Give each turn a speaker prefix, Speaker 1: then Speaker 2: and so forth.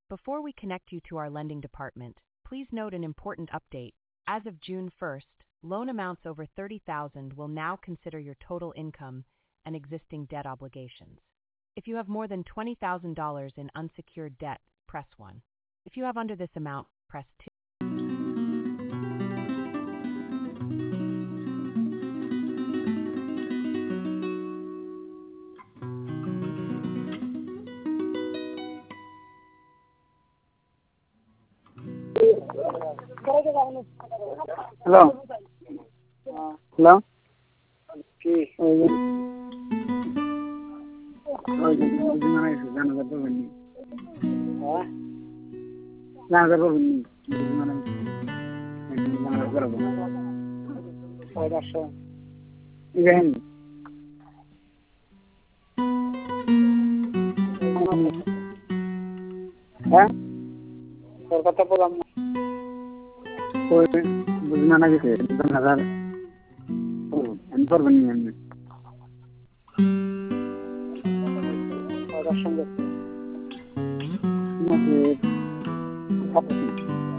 Speaker 1: Before we connect you to our lending department, please note an important update. As of June 1st, loan amounts over $30,000 will now consider your total income and existing debt obligations. If you have more than $20,000 in unsecured debt, press 1. If you have under this amount, press 2.
Speaker 2: Hello. Hello. Okay. কত বললাম ওই বুঝনা না গেছে 2000 আমি করবেন নি আমি ওর সঙ্গে